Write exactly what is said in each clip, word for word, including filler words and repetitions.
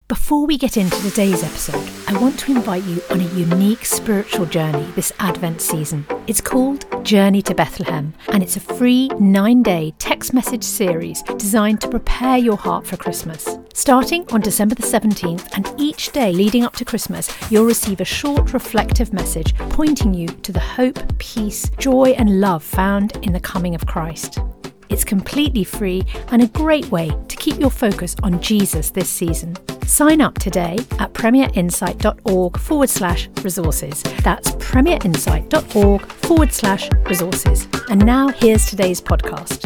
Before we get into today's episode, I want to invite you on a unique spiritual journey this Advent season. It's called Journey to Bethlehem, and it's a free nine-day text message series designed to prepare your heart for Christmas. Starting on December the seventeenth, and each day leading up to Christmas, you'll receive a short reflective message pointing you to the hope, peace, joy and love found in the coming of Christ. It's completely free and a great way to keep your focus on Jesus this season. Sign up today at premierinsight.org forward slash resources. That's premierinsight.org forward slash resources. And now here's today's podcast.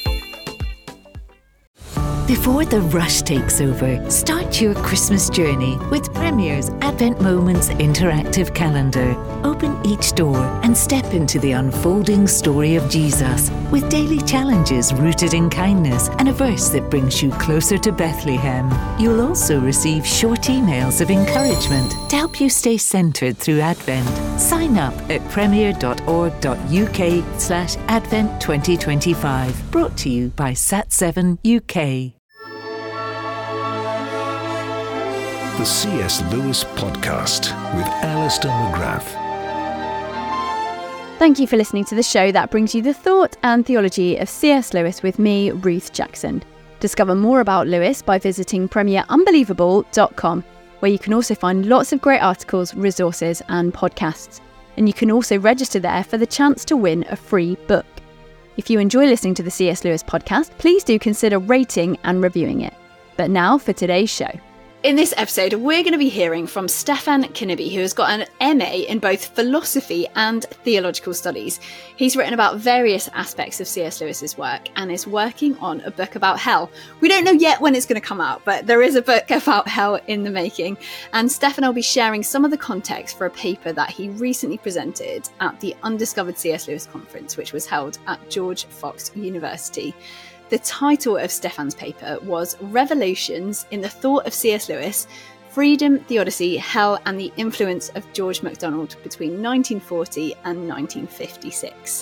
Before the rush takes over, start your Christmas journey with Premier's Advent Moments interactive calendar. Open each door and step into the unfolding story of Jesus with daily challenges rooted in kindness and a verse that brings you closer to Bethlehem. You'll also receive short emails of encouragement to help you stay centered through Advent. Sign up at premier.org.uk slash Advent 2025. Brought to you by Sat seven U K. The C S Lewis Podcast with Alistair McGrath. Thank you for listening to the show that brings you the thought and theology of C S Lewis with me, Ruth Jackson. Discover more about Lewis by visiting premier unbelievable dot com, where you can also find lots of great articles, resources and podcasts. And you can also register there for the chance to win a free book. If you enjoy listening to the C S Lewis podcast, please do consider rating and reviewing it. But now for today's show. In this episode, we're going to be hearing from Stefan Kinnaby, who has got an M A in both philosophy and theological studies. He's written about various aspects of C S Lewis's work and is working on a book about hell. We don't know yet when it's going to come out, but there is a book about hell in the making. And Stefan will be sharing some of the context for a paper that he recently presented at the Undiscovered C S Lewis Conference, which was held at George Fox University. The title of Stefan's paper was Revelations in the Thought of C S Lewis, Freedom, Theodicy, Hell and the Influence of George MacDonald between nineteen forty and nineteen fifty-six.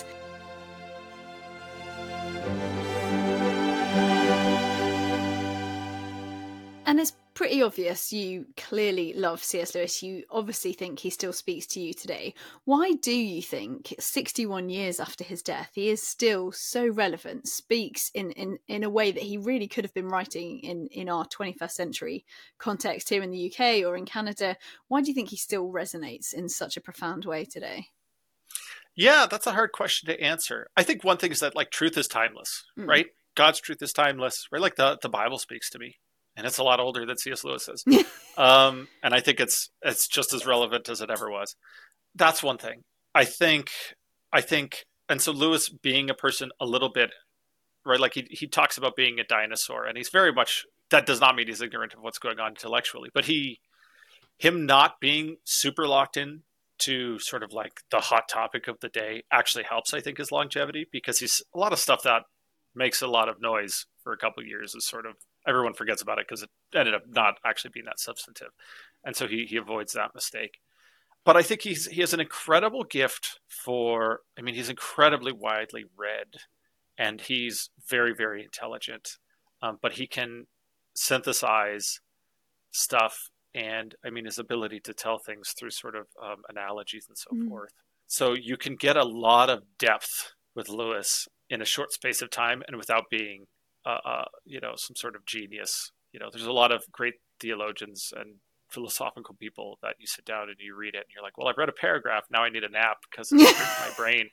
And it's pretty obvious you clearly love C S Lewis. You obviously think he still speaks to you today. Why do you think, sixty-one years after his death, he is still so relevant, speaks in, in, in a way that he really could have been writing in, in our twenty-first century context here in the U K or in Canada? Why do you think he still resonates in such a profound way today? Yeah, that's a hard question to answer. I think one thing is that like truth is timeless, mm. right? God's truth is timeless, right? Like the, the Bible speaks to me. And it's a lot older than C S Lewis is. um, and I think it's it's just as relevant as it ever was. That's one thing. I think, I think, and so Lewis being a person a little bit, right, like he, he talks about being a dinosaur, and he's very much, that does not mean he's ignorant of what's going on intellectually, but he, him not being super locked in to sort of like the hot topic of the day actually helps, I think, his longevity, because he's a lot of stuff that makes a lot of noise for a couple of years is sort of, everyone forgets about it because it ended up not actually being that substantive. And so he, he avoids that mistake. But I think he's he has an incredible gift for, I mean, he's incredibly widely read and he's very, very intelligent. Um, but he can synthesize stuff. And I mean, his ability to tell things through sort of um, analogies and so mm. forth. So you can get a lot of depth with Lewis in a short space of time and without being Uh, uh, you know, some sort of genius. You know, there's a lot of great theologians and philosophical people that you sit down and you read it and you're like, well, I've read a paragraph. Now I need a nap because it's hurting my brain.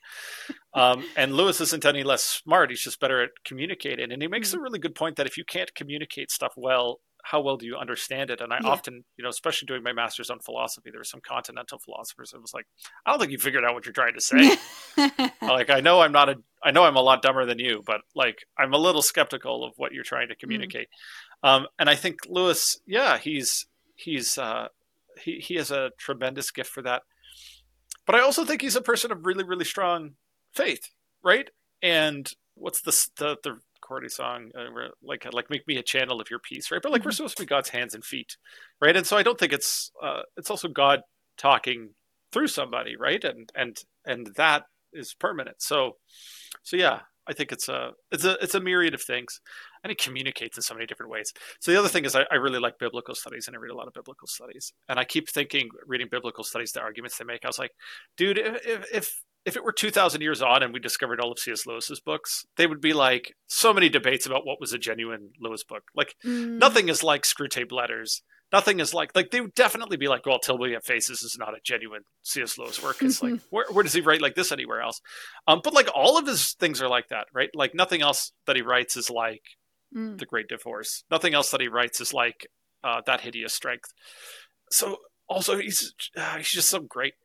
Um, and Lewis isn't any less smart. He's just better at communicating. And he makes a really good point that if you can't communicate stuff well, how well do you understand it? And I yeah. often, you know, especially doing my master's on philosophy, there were some continental philosophers. It was like, I don't think you figured out what you're trying to say. Like, I know I'm not a, I know I'm a lot dumber than you, but like, I'm a little skeptical of what you're trying to communicate. Mm. Um, and I think Lewis, yeah, he's, he's, uh, he, he has a tremendous gift for that. But I also think he's a person of really, really strong faith. Right. And what's the, the, the, Cordy song, uh, where, like like make me a channel of your peace, right? But like mm-hmm. we're supposed to be God's hands and feet, right? And so I don't think it's uh, it's also God talking through somebody, right? And and and that is permanent. So so yeah, I think it's a it's a it's a myriad of things. and he communicates in so many different ways. So the other thing is I, I really like biblical studies, and I read a lot of biblical studies. And I keep thinking, reading biblical studies, the arguments they make, I was like, dude, if if if it were two thousand years on and we discovered all of C S. Lewis's books, they would be like so many debates about what was a genuine Lewis book. Like mm. nothing is like Screwtape Letters. Nothing is like, like they would definitely be like, well, Till We Have Faces is not a genuine C S. Lewis work. It's like, where, where does he write like this anywhere else? Um, but like all of his things are like that, right? Like nothing else that he writes is like mm. The Great Divorce. Nothing else that he writes is like uh, That Hideous Strength. So also he's uh, he's just so great.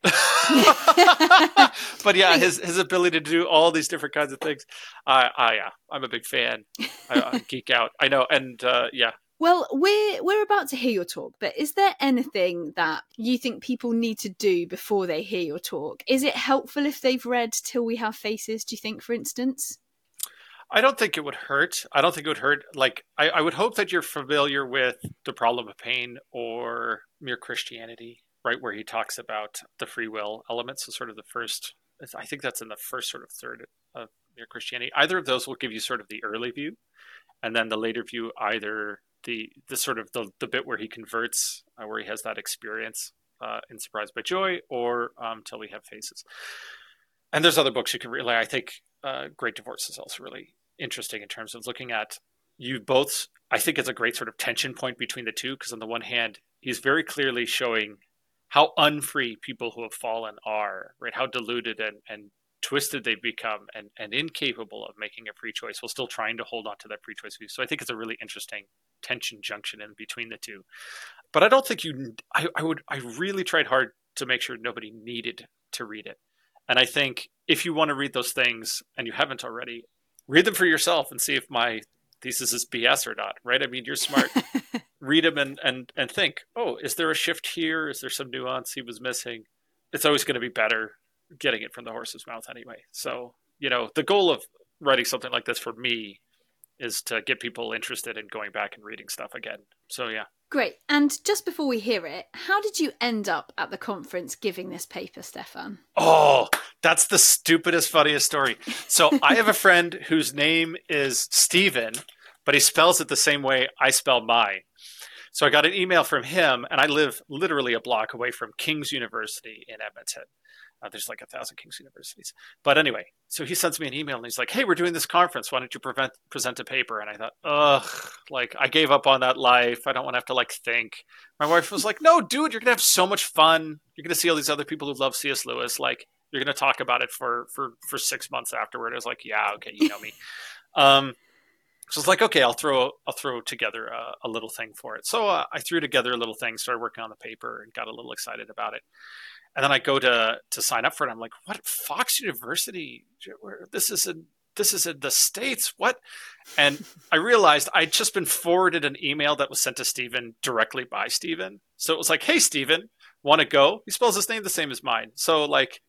But yeah, his his ability to do all these different kinds of things. I, I yeah, I'm a big fan. I, I geek out. I know. And uh, yeah. Well, we're we're about to hear your talk, but is there anything that you think people need to do before they hear your talk? Is it helpful if they've read Till We Have Faces, do you think, for instance? I don't think it would hurt. I don't think it would hurt. Like, I, I would hope that you're familiar with The Problem of Pain or Mere Christianity, right, where he talks about the free will elements. So sort of the first, I think that's in the first sort of third of Mere Christianity. Either of those will give you sort of the early view, and then the later view, either the the sort of the, the bit where he converts, uh, where he has that experience uh, in Surprised by Joy, or um, Till We Have Faces. And there's other books you can read. Like, I think uh, Great Divorce is also really interesting in terms of looking at you both. I think it's a great sort of tension point between the two, because on the one hand, he's very clearly showing how unfree people who have fallen are, right? How deluded and, and twisted they've become, and, and incapable of making a free choice while still trying to hold on to that free choice view. So I think it's a really interesting tension junction in between the two. But I don't think you, I, I would, I really tried hard to make sure nobody needed to read it. And I think if you want to read those things and you haven't already, read them for yourself and see if my thesis is B S or not, right? I mean, you're smart. Read them and, and, and think, oh, is there a shift here? Is there some nuance he was missing? It's always going to be better getting it from the horse's mouth anyway. So, you know, the goal of writing something like this for me is to get people interested in going back and reading stuff again. So, yeah. Great. And just before we hear it, how did you end up at the conference giving this paper, Stefan? Oh, that's the stupidest, funniest story. So I have a friend whose name is Stephen, but he spells it the same way I spell mine. So I got an email from him, and I live literally a block away from King's University in Edmonton. Uh, there's like a thousand King's universities. But anyway, so he sends me an email and he's like, hey, we're doing this conference. Why don't you prevent, present a paper? And I thought, ugh, like I gave up on that life. I don't want to have to like think. My wife was like, no, dude, you're going to have so much fun. You're going to see all these other people who love C S. Lewis. Like you're going to talk about it for, for, for six months afterward. I was like, yeah, okay. You know me. um, so it's like, okay, I'll throw, I'll throw together a, a little thing for it. So uh, I threw together a little thing, started working on the paper and got a little excited about it. And then I go to to sign up for it. I'm like, what? Fox University? This is in this is in the States. What? And I realized I'd just been forwarded an email that was sent to Stephen directly by Stephen. So it was like, hey, Stephen, want to go? He spells his name the same as mine. So like,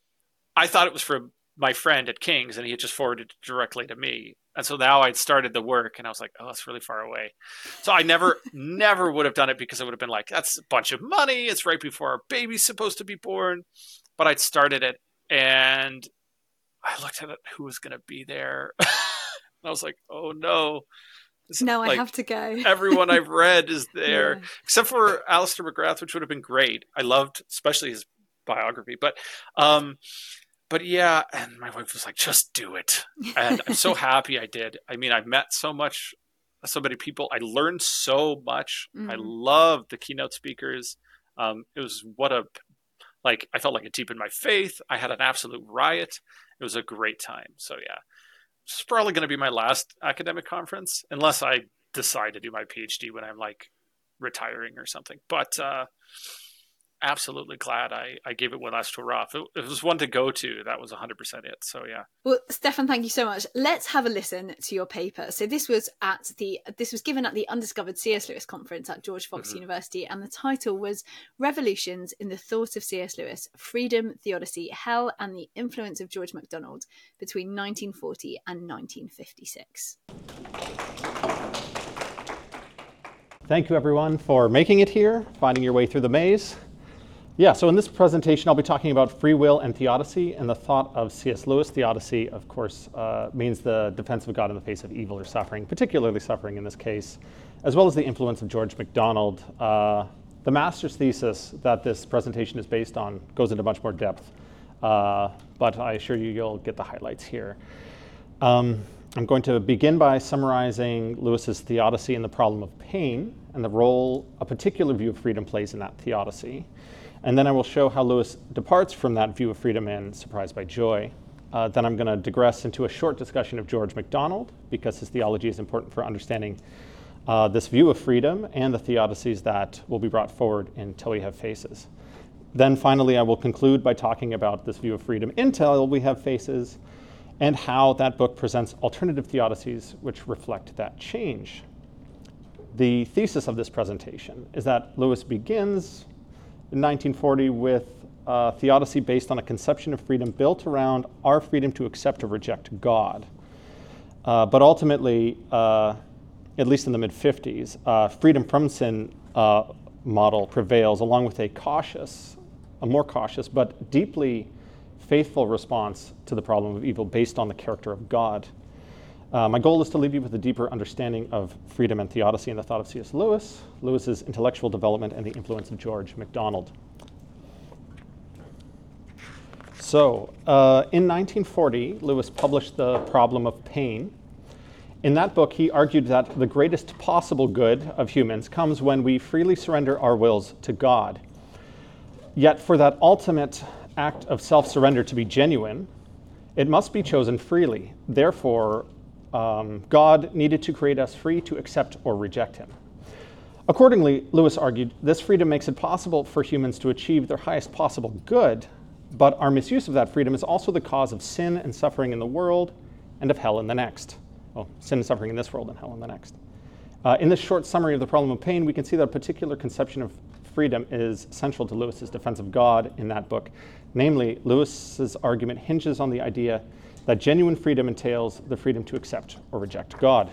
I thought it was from my friend at King's, and he had just forwarded it directly to me. And so now I'd started the work, and I was like, oh, it's really far away. So I never, never would have done it, because it would have been like, that's a bunch of money. It's right before our baby's supposed to be born. But I'd started it, and I looked at it, who was going to be there. And I was like, oh, no. This, no, I like, have to go. Everyone I've read is there, yeah. Except for Alistair McGrath, which would have been great. I loved, especially his biography. But um But yeah, and my wife was like, just do it. And I'm so happy I did. I mean, I met so much, so many people. I learned so much. Mm. I loved the keynote speakers. Um, it was what a, like, I felt like it deepened my faith. I had an absolute riot. It was a great time. So yeah, it's probably going to be my last academic conference, unless I decide to do my PhD when I'm like retiring or something. But, uh, absolutely glad I, I gave it one last hurrah. If it, if it was one to go to, that was one hundred percent it. So yeah. Well, Stefan, thank you so much. Let's have a listen to your paper. So this was at the this was given at the Undiscovered C S. Lewis conference at George Fox mm-hmm. University, and the title was Revolutions in the Thought of C S. Lewis: Freedom, Theodicy, Hell, and the Influence of George MacDonald between nineteen forty and nineteen fifty-six. Thank you everyone for making it here, finding your way through the maze. Yeah, so in this presentation, I'll be talking about free will and theodicy and the thought of C S Lewis. Theodicy, of course, uh, means the defense of God in the face of evil or suffering, particularly suffering in this case, as well as the influence of George MacDonald. Uh, the master's thesis that this presentation is based on goes into much more depth, uh, but I assure you you'll get the highlights here. Um, I'm going to begin by summarizing Lewis's theodicy and the problem of pain and the role a particular view of freedom plays in that theodicy. And then I will show how Lewis departs from that view of freedom in Surprised by Joy. Uh, then I'm going to digress into a short discussion of George MacDonald, because his theology is important for understanding uh, this view of freedom and the theodicies that will be brought forward in Till We Have Faces. Then finally, I will conclude by talking about this view of freedom in Till We Have Faces and how that book presents alternative theodicies which reflect that change. The thesis of this presentation is that Lewis begins in nineteen forty with a theodicy based on a conception of freedom built around our freedom to accept or reject God. Uh, but ultimately, uh, at least in the mid fifties, uh, freedom from sin uh, model prevails, along with a cautious, a more cautious but deeply faithful response to the problem of evil based on the character of God. Uh, my goal is to leave you with a deeper understanding of freedom and theodicy and the thought of C S Lewis, Lewis's intellectual development, and the influence of George MacDonald. So, uh, in nineteen forty, Lewis published The Problem of Pain. In that book, he argued that the greatest possible good of humans comes when we freely surrender our wills to God. Yet for that ultimate act of self-surrender to be genuine, it must be chosen freely. Therefore, Um, God needed to create us free to accept or reject him. Accordingly, Lewis argued, this freedom makes it possible for humans to achieve their highest possible good, but our misuse of that freedom is also the cause of sin and suffering in the world and of hell in the next. Well, sin and suffering in this world and hell in the next. Uh, in this short summary of The Problem of Pain, we can see that a particular conception of freedom is central to Lewis's defense of God in that book. Namely, Lewis's argument hinges on the idea that genuine freedom entails the freedom to accept or reject God.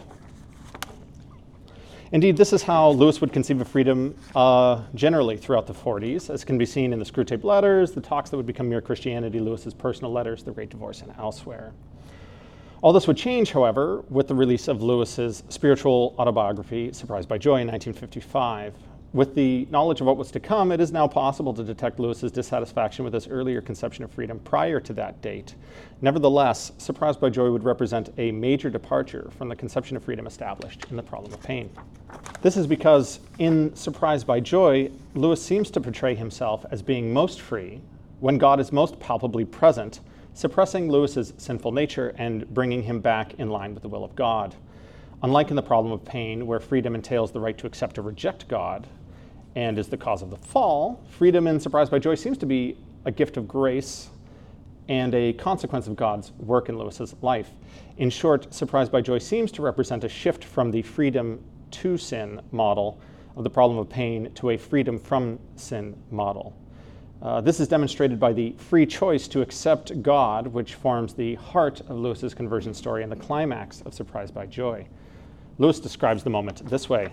Indeed, this is how Lewis would conceive of freedom uh, generally throughout the forties, as can be seen in the Screwtape Letters, the talks that would become Mere Christianity, Lewis's personal letters, The Great Divorce, and elsewhere. All this would change, however, with the release of Lewis's spiritual autobiography, Surprised by Joy, in nineteen fifty-five. With the knowledge of what was to come, it is now possible to detect Lewis's dissatisfaction with his earlier conception of freedom prior to that date. Nevertheless, Surprised by Joy would represent a major departure from the conception of freedom established in The Problem of Pain. This is because in Surprised by Joy, Lewis seems to portray himself as being most free when God is most palpably present, suppressing Lewis's sinful nature and bringing him back in line with the will of God. Unlike in The Problem of Pain, where freedom entails the right to accept or reject God, and is the cause of the fall, freedom in Surprised by Joy seems to be a gift of grace and a consequence of God's work in Lewis's life. In short, Surprised by Joy seems to represent a shift from the freedom to sin model of The Problem of Pain to a freedom from sin model. Uh, this is demonstrated by the free choice to accept God, which forms the heart of Lewis's conversion story and the climax of Surprised by Joy. Lewis describes the moment this way.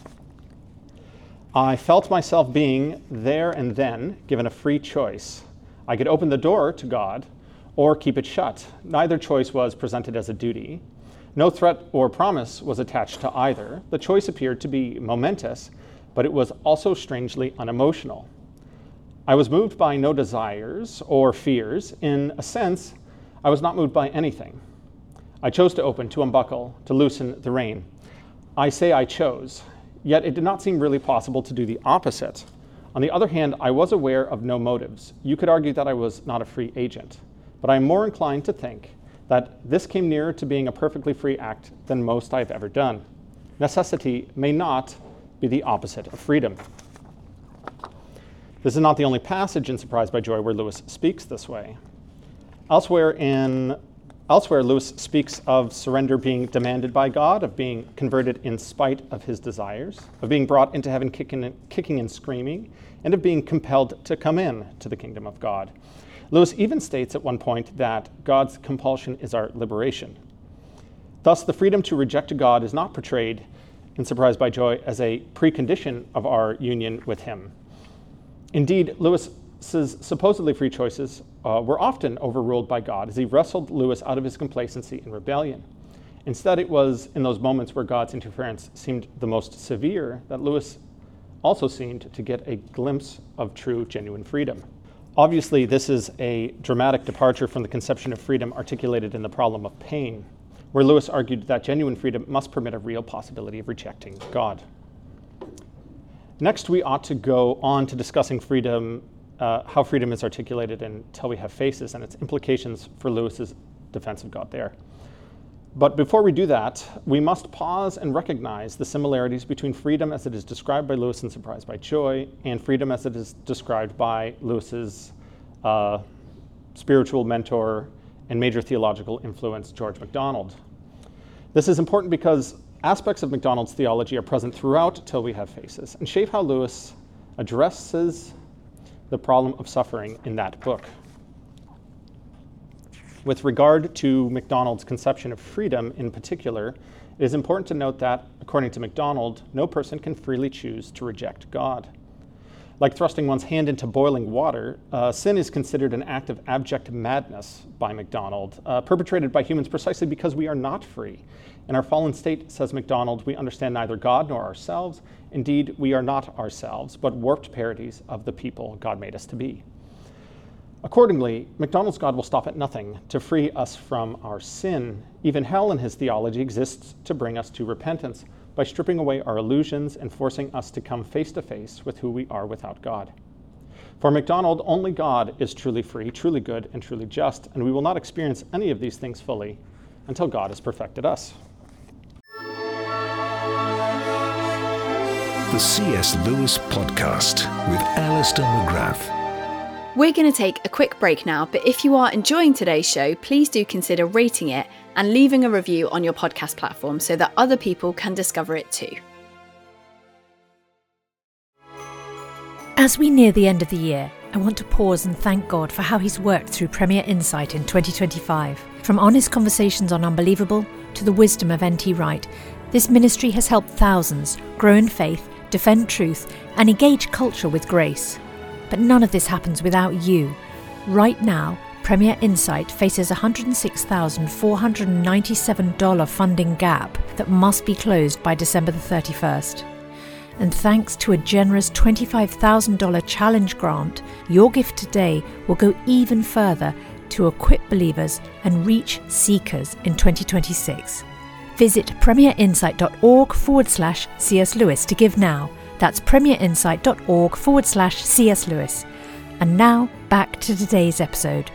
I felt myself being, there and then, given a free choice. I could open the door to God or keep it shut. Neither choice was presented as a duty. No threat or promise was attached to either. The choice appeared to be momentous, but it was also strangely unemotional. I was moved by no desires or fears. In a sense, I was not moved by anything. I chose to open, to unbuckle, to loosen the rein. I say I chose. Yet it did not seem really possible to do the opposite. On the other hand, I was aware of no motives. You could argue that I was not a free agent, but I am more inclined to think that this came nearer to being a perfectly free act than most I have ever done. Necessity may not be the opposite of freedom. This is not the only passage in Surprised by Joy where Lewis speaks this way. Elsewhere in Elsewhere, Lewis speaks of surrender being demanded by God, of being converted in spite of his desires, of being brought into heaven kicking, kicking and screaming, and of being compelled to come in to the kingdom of God. Lewis even states at one point that God's compulsion is our liberation. Thus, the freedom to reject God is not portrayed in Surprised by Joy as a precondition of our union with him. Indeed, Lewis Lewis's supposedly free choices uh, were often overruled by God as he wrestled Lewis out of his complacency and rebellion. Instead, it was in those moments where God's interference seemed the most severe that Lewis also seemed to get a glimpse of true, genuine freedom. Obviously, this is a dramatic departure from the conception of freedom articulated in The Problem of Pain, where Lewis argued that genuine freedom must permit a real possibility of rejecting God. Next, we ought to go on to discussing freedom, uh, how freedom is articulated in Till We Have Faces and its implications for Lewis's defense of God there. But before we do that, we must pause and recognize the similarities between freedom as it is described by Lewis in Surprised by Joy and freedom as it is described by Lewis's uh, spiritual mentor and major theological influence, George MacDonald. This is important because aspects of MacDonald's theology are present throughout Till We Have Faces and shape how Lewis addresses the problem of suffering in that book. With regard to MacDonald's conception of freedom in particular, it is important to note that, according to MacDonald, no person can freely choose to reject God. Like thrusting one's hand into boiling water, uh, sin is considered an act of abject madness by MacDonald, uh, perpetrated by humans precisely because we are not free. In our fallen state, says MacDonald, we understand neither God nor ourselves. Indeed, we are not ourselves, but warped parodies of the people God made us to be. Accordingly, MacDonald's God will stop at nothing to free us from our sin. Even hell in his theology exists to bring us to repentance by stripping away our illusions and forcing us to come face to face with who we are without God. For MacDonald, only God is truly free, truly good, and truly just, and we will not experience any of these things fully until God has perfected us. The C S Lewis Podcast with Alistair McGrath. We're going to take a quick break now, but if you are enjoying today's show, please do consider rating it and leaving a review on your podcast platform so that other people can discover it too. As we near the end of the year, I want to pause and thank God for how he's worked through Premier Insight in twenty twenty-five. From honest conversations on Unbelievable to the wisdom of N T Wright, this ministry has helped thousands grow in faith, defend truth, and engage culture with grace. But none of this happens without you. Right now, Premier Insight faces a one hundred six thousand four hundred ninety-seven dollars funding gap that must be closed by December the thirty-first. And thanks to a generous twenty-five thousand dollars challenge grant, your gift today will go even further to equip believers and reach seekers in twenty twenty-six. Visit premierinsight.org forward slash C.S. Lewis to give now. That's premierinsight.org forward slash C.S. Lewis. And now, back to today's episode.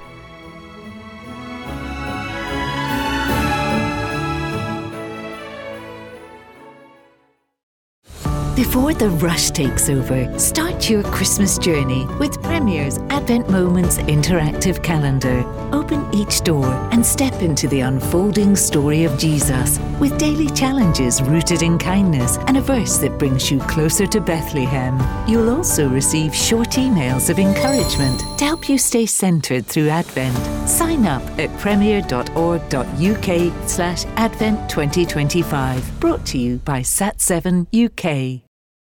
Before the rush takes over, start your Christmas journey with Premier's Advent Moments interactive calendar. Open each door and step into the unfolding story of Jesus with daily challenges rooted in kindness and a verse that brings you closer to Bethlehem. You'll also receive short emails of encouragement to help you stay centered through Advent. Sign up at premier.org.uk slash Advent 2025. Brought to you by Sat seven U K.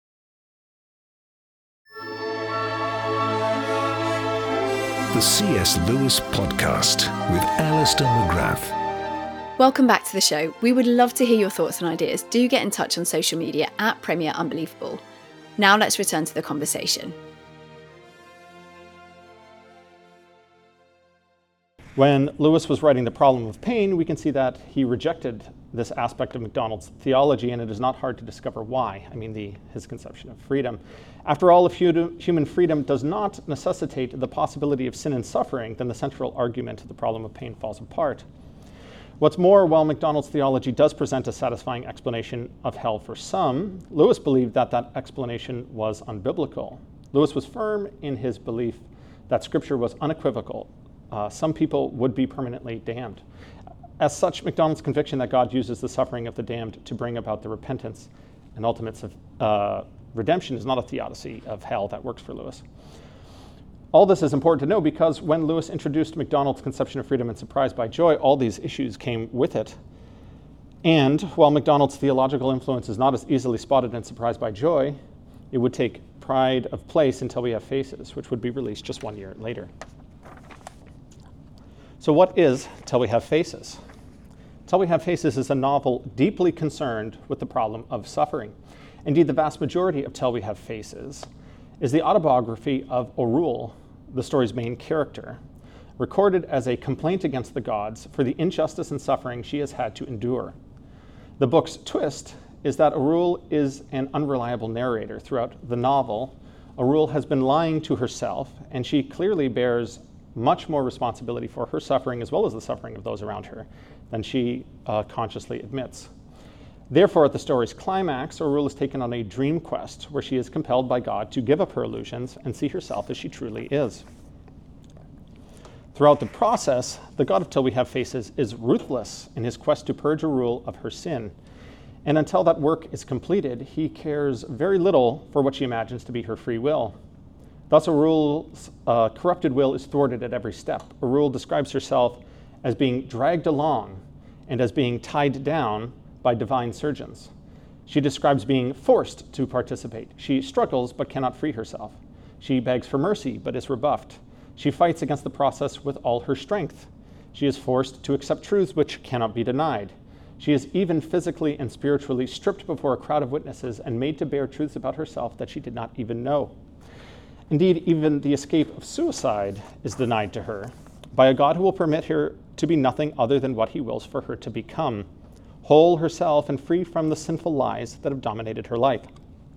The C S Lewis Podcast with Alistair McGrath. Welcome back to the show. We would love to hear your thoughts and ideas. Do get in touch on social media at Premier Unbelievable. Now let's return to the conversation. When Lewis was writing The Problem of Pain, we can see that he rejected this aspect of MacDonald's theology, and it is not hard to discover why. I mean, the, his conception of freedom. After all, if human freedom does not necessitate the possibility of sin and suffering, then the central argument of The Problem of Pain falls apart. What's more, while MacDonald's theology does present a satisfying explanation of hell for some, Lewis believed that that explanation was unbiblical. Lewis was firm in his belief that Scripture was unequivocal. Uh, some people would be permanently damned. As such, MacDonald's conviction that God uses the suffering of the damned to bring about the repentance and ultimate uh, redemption is not a theodicy of hell that works for Lewis. All this is important to know because when Lewis introduced MacDonald's conception of freedom in Surprised by Joy, all these issues came with it. And while MacDonald's theological influence is not as easily spotted in Surprised by Joy, it would take Pride of Place Until We Have Faces, which would be released just one year later. So what is Till We Have Faces? Till We Have Faces is a novel deeply concerned with the problem of suffering. Indeed, the vast majority of Till We Have Faces is the autobiography of Orul, the story's main character, recorded as a complaint against the gods for the injustice and suffering she has had to endure. The book's twist is that Orul is an unreliable narrator. Throughout the novel, Orul has been lying to herself, and she clearly bears much more responsibility for her suffering as well as the suffering of those around her than she uh, consciously admits. Therefore, at the story's climax, Orul is taken on a dream quest where she is compelled by God to give up her illusions and see herself as she truly is. Throughout the process, the God of Till We Have Faces is ruthless in his quest to purge Orul of her sin. And until that work is completed, he cares very little for what she imagines to be her free will. Thus, Orul's uh, corrupted will is thwarted at every step. Orul describes herself as being dragged along and as being tied down by divine surgeons. She describes being forced to participate. She struggles but cannot free herself. She begs for mercy but is rebuffed. She fights against the process with all her strength. She is forced to accept truths which cannot be denied. She is even physically and spiritually stripped before a crowd of witnesses and made to bear truths about herself that she did not even know. Indeed, even the escape of suicide is denied to her by a God who will permit her to be nothing other than what he wills for her to become, whole herself and free from the sinful lies that have dominated her life.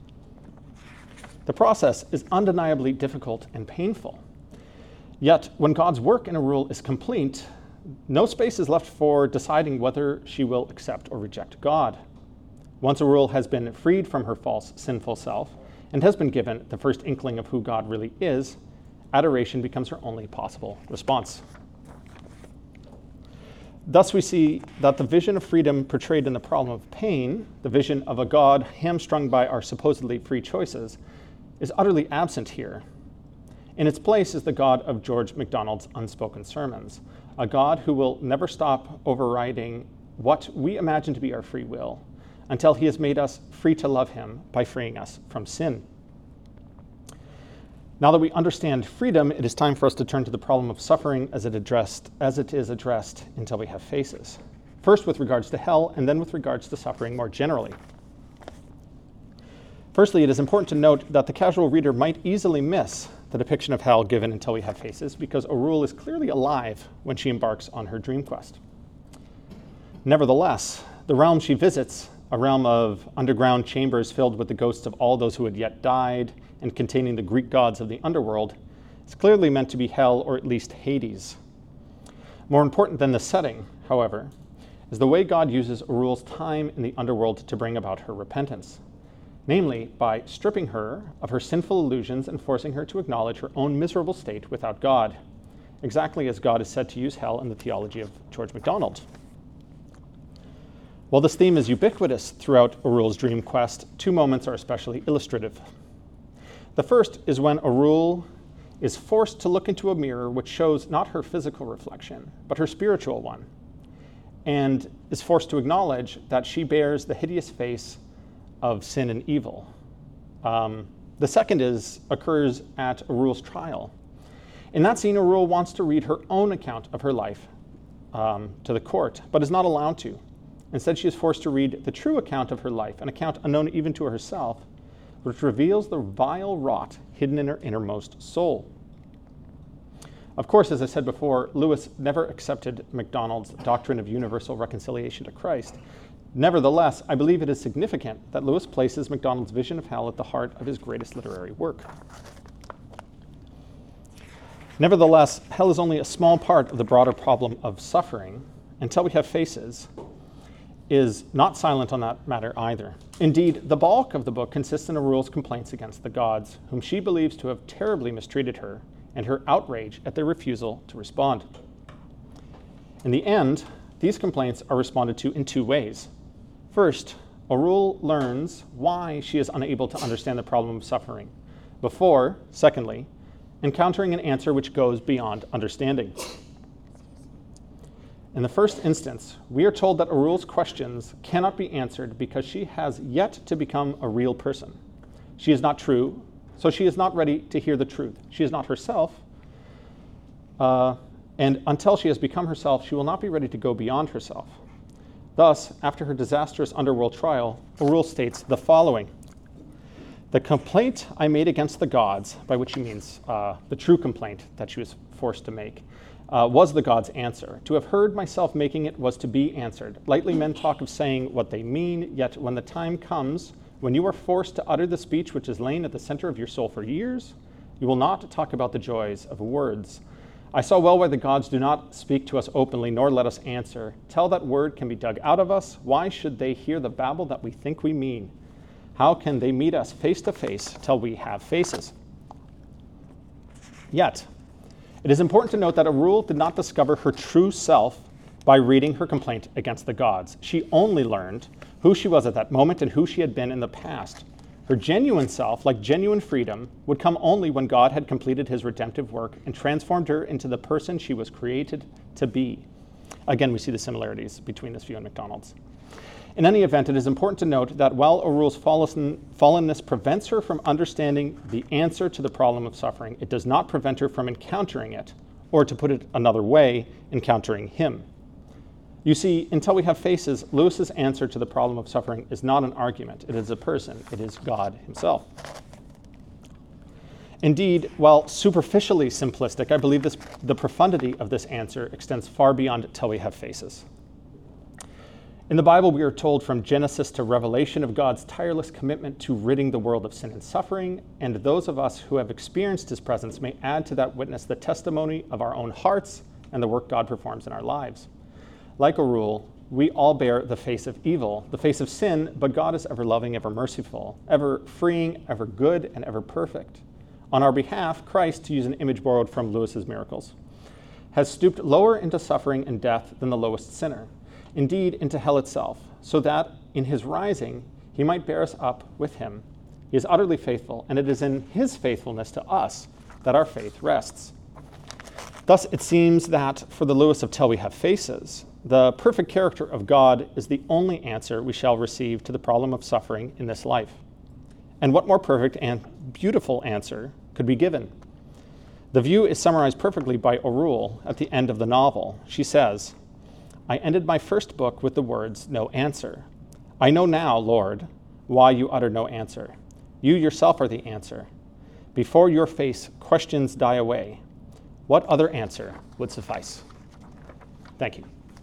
The process is undeniably difficult and painful. Yet, when God's work in Orul is complete, no space is left for deciding whether she will accept or reject God. Once Orul has been freed from her false, sinful self and has been given the first inkling of who God really is, adoration becomes her only possible response. Thus, we see that the vision of freedom portrayed in the problem of pain, the vision of a God hamstrung by our supposedly free choices, is utterly absent here. In its place is the God of George MacDonald's unspoken sermons, a God who will never stop overriding what we imagine to be our free will until he has made us free to love him by freeing us from sin. Now that we understand freedom, it is time for us to turn to the problem of suffering as it, addressed, as it is addressed in Till We Have Faces. First with regards to hell, and then with regards to suffering more generally. Firstly, it is important to note that the casual reader might easily miss the depiction of hell given in Till We Have Faces because Orul is clearly alive when she embarks on her dream quest. Nevertheless, the realm she visits, a realm of underground chambers filled with the ghosts of all those who had yet died and containing the Greek gods of the underworld, is clearly meant to be hell or at least Hades. More important than the setting, however, is the way God uses Orul's time in the underworld to bring about her repentance. Namely, by stripping her of her sinful illusions and forcing her to acknowledge her own miserable state without God, exactly as God is said to use hell in the theology of George MacDonald. While this theme is ubiquitous throughout Orul's dream quest, two moments are especially illustrative. The first is when Orul is forced to look into a mirror which shows not her physical reflection, but her spiritual one, and is forced to acknowledge that she bears the hideous face of sin and evil. Um, the second is occurs at Orul's trial. In that scene, Orul wants to read her own account of her life um, to the court, but is not allowed to. Instead, she is forced to read the true account of her life, an account unknown even to herself, which reveals the vile rot hidden in her innermost soul. Of course, as I said before, Lewis never accepted MacDonald's doctrine of universal reconciliation to Christ. Nevertheless, I believe it is significant that Lewis places MacDonald's vision of hell at the heart of his greatest literary work. Nevertheless, hell is only a small part of the broader problem of suffering. Until We Have Faces is not silent on that matter either. Indeed, the bulk of the book consists in Orul's complaints against the gods, whom she believes to have terribly mistreated her, and her outrage at their refusal to respond. In the end, these complaints are responded to in two ways. First, Orul learns why she is unable to understand the problem of suffering, before, secondly, encountering an answer which goes beyond understanding. In the first instance, we are told that Orul's questions cannot be answered because she has yet to become a real person. She is not true, So she is not ready to hear the truth. She is not herself. Uh, and until she has become herself, she will not be ready to go beyond herself. Thus, after her disastrous underworld trial, Arul states the following. The complaint I made against the gods, by which she means uh, the true complaint that she was forced to make, uh, was the gods' answer. To have heard myself making it was to be answered. Lightly men talk of saying what they mean, yet when the time comes, when you are forced to utter the speech which has lain at the center of your soul for years, you will not talk about the joys of words. I saw well why the gods do not speak to us openly, nor let us answer. Till that word can be dug out of us, why should they hear the babble that we think we mean? How can they meet us face to face till we have faces? Yet, it is important to note that Arul did not discover her true self by reading her complaint against the gods. She only learned who she was at that moment and who she had been in the past. Her genuine self, like genuine freedom, would come only when God had completed his redemptive work and transformed her into the person she was created to be. Again, we see the similarities between this view and MacDonald's. In any event, it is important to note that while Arul's fallenness prevents her from understanding the answer to the problem of suffering, it does not prevent her from encountering it, or to put it another way, encountering him. You see, until we have faces, Lewis's answer to the problem of suffering is not an argument. It is a person. It is God himself. Indeed, while superficially simplistic, I believe this, the profundity of this answer extends far beyond till we have faces. In the Bible, we are told from Genesis to Revelation of God's tireless commitment to ridding the world of sin and suffering, and those of us who have experienced his presence may add to that witness the testimony of our own hearts and the work God performs in our lives. Like Arul, we all bear the face of evil, the face of sin, but God is ever loving, ever merciful, ever freeing, ever good, and ever perfect. On our behalf, Christ, to use an image borrowed from Lewis's miracles, has stooped lower into suffering and death than the lowest sinner, indeed into hell itself, so that in his rising he might bear us up with him. He is utterly faithful, and it is in his faithfulness to us that our faith rests. Thus, it seems that for the Lewis of Till We Have Faces, the perfect character of God is the only answer we shall receive to the problem of suffering in this life. And what more perfect and beautiful answer could be given? The view is summarized perfectly by Arul at the end of the novel. She says, I ended my first book with the words, no answer. I know now, Lord, why you utter no answer. You yourself are the answer. Before your face, questions die away. What other answer would suffice? Thank you.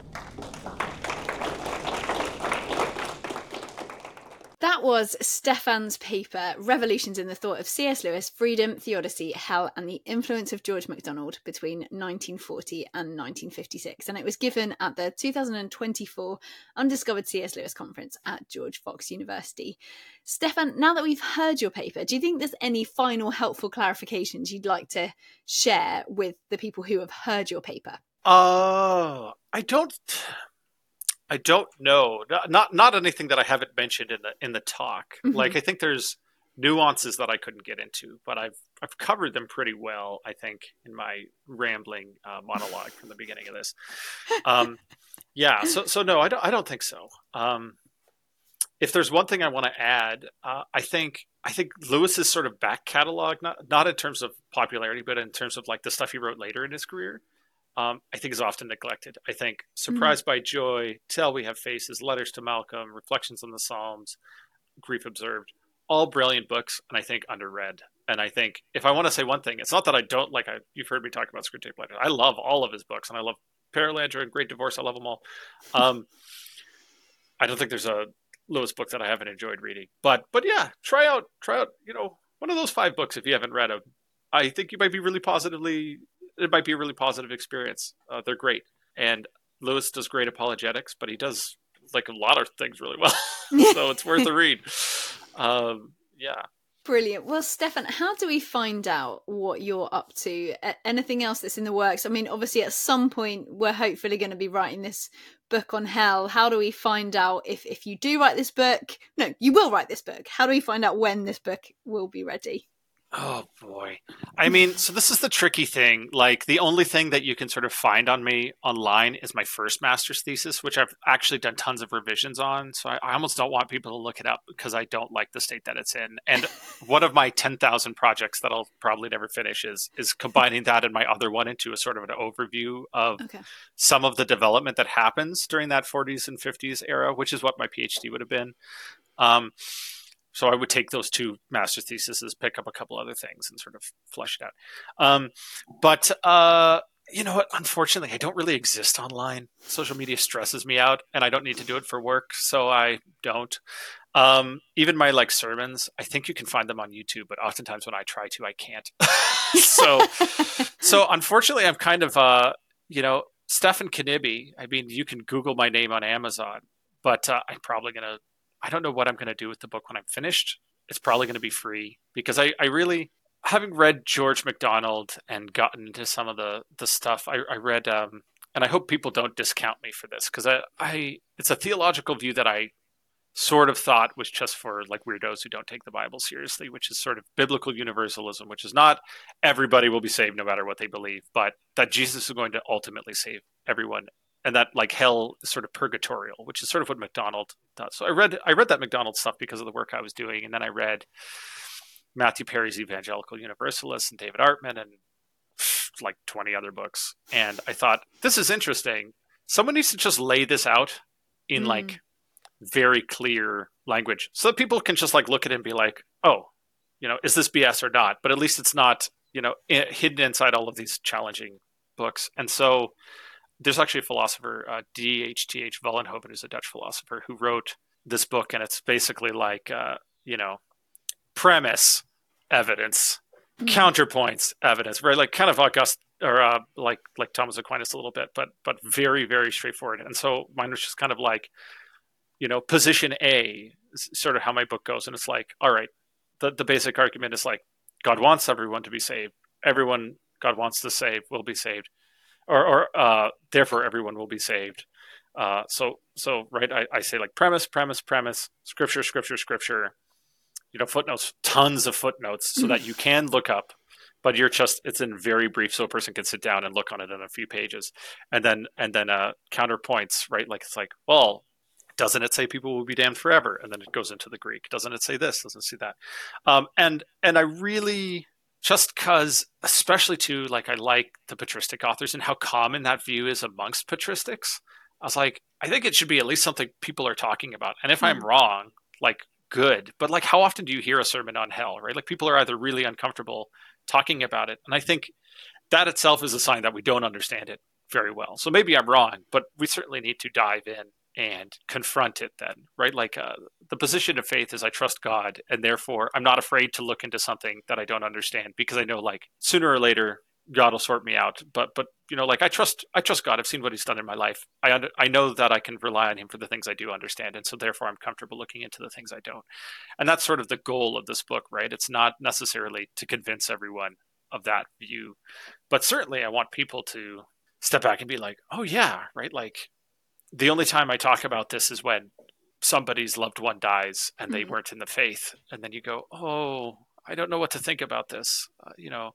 That was Stefan's paper, Revolutions in the Thought of C S Lewis, Freedom, Theodicy, Hell, and the Influence of George MacDonald between nineteen forty and nineteen fifty-six. And it was given at the two thousand twenty-four Undiscovered C S Lewis Conference at George Fox University. Stefan, now that we've heard your paper, do you think there's any final helpful clarifications you'd like to share with the people who have heard your paper? Uh, I don't... I don't know. Not not anything that I haven't mentioned in the in the talk. Mm-hmm. Like I think there's nuances that I couldn't get into, but I've I've covered them pretty well. I think in my rambling uh, monologue from the beginning of this. Um, yeah. So so no, I don't I don't think so. Um, if there's one thing I want to add, uh, I think I think Lewis's sort of back catalog, not not in terms of popularity, but in terms of like the stuff he wrote later in his career. Um, I think is often neglected. I think Surprised mm-hmm. by Joy, Till We Have Faces, Letters to Malcolm, Reflections on the Psalms, Grief Observed, all brilliant books, and I think underread. And I think if I want to say one thing, it's not that I don't like, I, you've heard me talk about Screwtape Letters. I love all of his books, and I love Perelandra and Great Divorce. I love them all. Um, I don't think there's a Lewis book that I haven't enjoyed reading. But but yeah, try out, try out, you know, one of those five books if you haven't read them. I think you might be really positively... It might be a really positive experience. Uh, they're great. And Lewis does great apologetics, but he does like a lot of things really well. So it's worth a read. Um, yeah. Brilliant. Well, Stefan, how do we find out what you're up to? Anything else that's in the works? I mean, obviously at some point we're hopefully going to be writing this book on hell. How do we find out if, if you do write this book? No, you will write this book. How do we find out when this book will be ready? Oh boy. I mean, so this is the tricky thing. Like the only thing that you can sort of find on me online is my first master's thesis, which I've actually done tons of revisions on. So I, I almost don't want people to look it up because I don't like the state that it's in. And one of my ten thousand projects that I'll probably never finish is, is combining that and my other one into a sort of an overview of Okay. some of the development that happens during that forties and fifties era, which is what my PhD would have been. Um, So I would take those two master's theses, pick up a couple other things, and sort of flesh it out. Um, but uh, you know what? Unfortunately, I don't really exist online. Social media stresses me out, and I don't need to do it for work, so I don't. Um, even my like sermons, I think you can find them on YouTube, but oftentimes when I try to, I can't. so, so unfortunately, I'm kind of uh, you know, Stephan Knibbie. I mean, you can Google my name on Amazon, but uh, I'm probably gonna. I don't know what I'm going to do with the book when I'm finished. It's probably going to be free because I, I really, having read George MacDonald and gotten into some of the, the stuff I, I read, um, and I hope people don't discount me for this because I, I, it's a theological view that I sort of thought was just for like weirdos who don't take the Bible seriously, which is sort of biblical universalism, which is not everybody will be saved no matter what they believe, but that Jesus is going to ultimately save everyone. And that like hell is sort of purgatorial, which is sort of what MacDonald does. So I read I read that MacDonald stuff because of the work I was doing, and then I read Matthew Perry's Evangelical Universalist and David Artman and like twenty other books. And I thought, this is interesting. Someone needs to just lay this out in mm. like very clear language so that people can just like look at it and be like, oh, you know, is this B S or not? But at least it's not, you know, hidden inside all of these challenging books. And so there's actually a philosopher, uh, D H T H Vollenhoven, who's a Dutch philosopher, who wrote this book, and it's basically like, uh, you know, premise, evidence, mm-hmm. counterpoints, evidence, very like kind of August or uh, like like Thomas Aquinas a little bit, but but very very straightforward. And so mine was just kind of like, you know, position A is sort of how my book goes, and it's like, all right, the the basic argument is like, God wants everyone to be saved. Everyone God wants to save will be saved. Or, or uh, therefore, everyone will be saved. Uh, so, so right, I, I say like premise, premise, premise, scripture, scripture, scripture. You know, footnotes, tons of footnotes, so that you can look up, but you're just it's in very brief, so a person can sit down and look on it in a few pages, and then and then uh, counterpoints, right? Like it's like, well, doesn't it say people will be damned forever? And then it goes into the Greek. Doesn't it say this? Doesn't it say that? Um, and and I really. Just because, especially to like, I like the patristic authors and how common that view is amongst patristics. I was like, I think it should be at least something people are talking about. And if mm. I'm wrong, like, good. But like, how often do you hear a sermon on hell, right? Like, people are either really uncomfortable talking about it. And I think that itself is a sign that we don't understand it very well. So maybe I'm wrong, but we certainly need to dive in and confront it then, right? Like uh, the position of faith is I trust God, and therefore I'm not afraid to look into something that I don't understand because I know like sooner or later God will sort me out. But but you know, like I trust I trust God. I've seen what He's done in my life. I under, I know that I can rely on Him for the things I do understand, and so therefore I'm comfortable looking into the things I don't. And that's sort of the goal of this book, right? It's not necessarily to convince everyone of that view, but certainly I want people to step back and be like, oh yeah, right, like. The only time I talk about this is when somebody's loved one dies and they mm-hmm. weren't in the faith. And then you go, oh, I don't know what to think about this, uh, you know.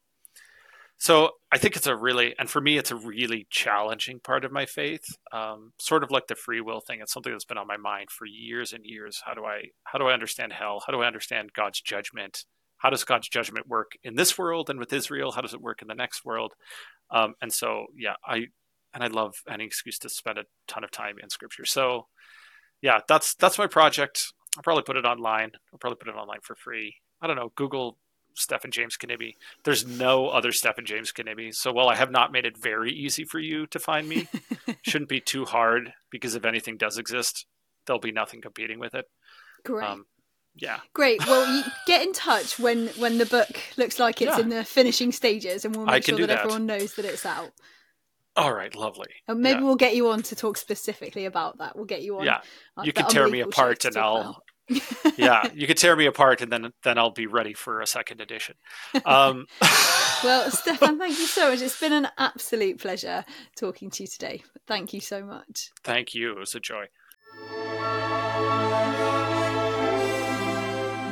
So I think it's a really, and for me, it's a really challenging part of my faith, um, sort of like the free will thing. It's something that's been on my mind for years and years. How do I, how do I understand hell? How do I understand God's judgment? How does God's judgment work in this world and with Israel? How does it work in the next world? Um, and so, yeah, I, And I love any excuse to spend a ton of time in scripture. So yeah, that's that's my project. I'll probably put it online. I'll probably put it online for free. I don't know, Google Stephan James Knibbie. There's no other Stephan James Knibbie. So while I have not made it very easy for you to find me, shouldn't be too hard because if anything does exist, there'll be nothing competing with it. Great. Um, yeah. Great. Well, you get in touch when, when the book looks like it's yeah. in the finishing stages, and we'll make sure that, that everyone knows that it's out. All right, lovely. And maybe yeah. we'll get you on to talk specifically about that. We'll get you on. Yeah, you can tear me apart, and I'll. yeah, you can tear me apart, and then then I'll be ready for a second edition. Um... well, Stephan, thank you so much. It's been an absolute pleasure talking to you today. Thank you so much. Thank you. It was a joy.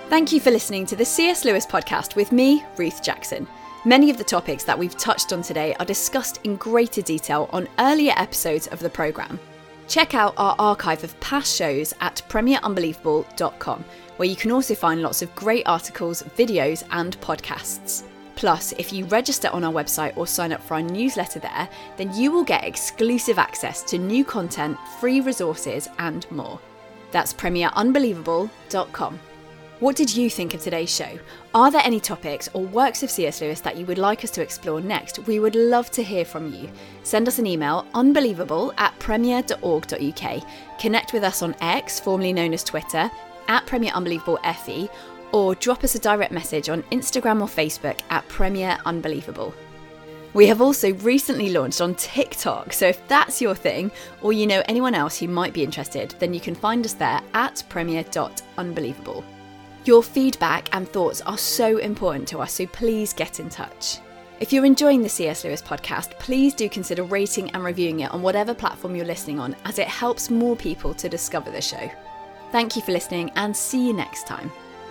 Thank you for listening to the C S Lewis podcast with me, Ruth Jackson. Many of the topics that we've touched on today are discussed in greater detail on earlier episodes of the programme. Check out our archive of past shows at premier unbelievable dot com, where you can also find lots of great articles, videos and podcasts. Plus, if you register on our website or sign up for our newsletter there, then you will get exclusive access to new content, free resources and more. That's premier unbelievable dot com. What did you think of today's show? Are there any topics or works of C S Lewis that you would like us to explore next? We would love to hear from you. Send us an email, unbelievable at premier dot org dot uk. Connect with us on X, formerly known as Twitter, at Premier Unbelievable F E, or drop us a direct message on Instagram or Facebook at Premier Unbelievable. We have also recently launched on TikTok, so if that's your thing, or you know anyone else who might be interested, then you can find us there at premier dot unbelievable. Your feedback and thoughts are so important to us, so please get in touch. If you're enjoying the C S Lewis podcast, please do consider rating and reviewing it on whatever platform you're listening on, as it helps more people to discover the show. Thank you for listening and see you next time.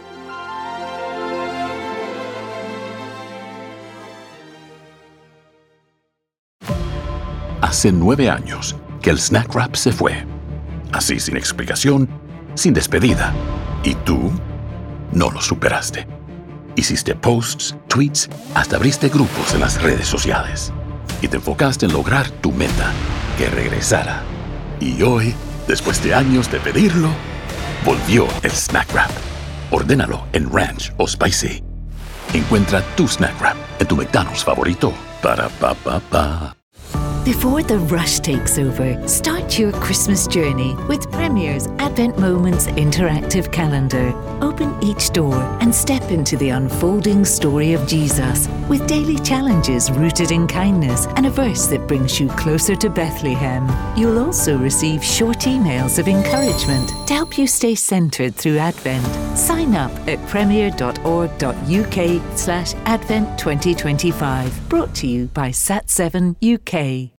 Hace nueve años que el Snack Wrap se fue. Así sin explicación, sin despedida. ¿Y tú? No lo superaste. Hiciste posts, tweets, hasta abriste grupos en las redes sociales. Y te enfocaste en lograr tu meta, que regresara. Y hoy, después de años de pedirlo, volvió el Snack Wrap. Ordénalo en Ranch o Spicy. Encuentra tu Snack Wrap en tu McDonald's favorito. Para pa pa pa. Before the rush takes over, start your Christmas journey with Premier's Advent Moments interactive calendar. Open each door and step into the unfolding story of Jesus with daily challenges rooted in kindness and a verse that brings you closer to Bethlehem. You'll also receive short emails of encouragement to help you stay centered through Advent. Sign up at premier dot org dot uk slash Advent twenty twenty-five. Brought to you by Sat seven U K.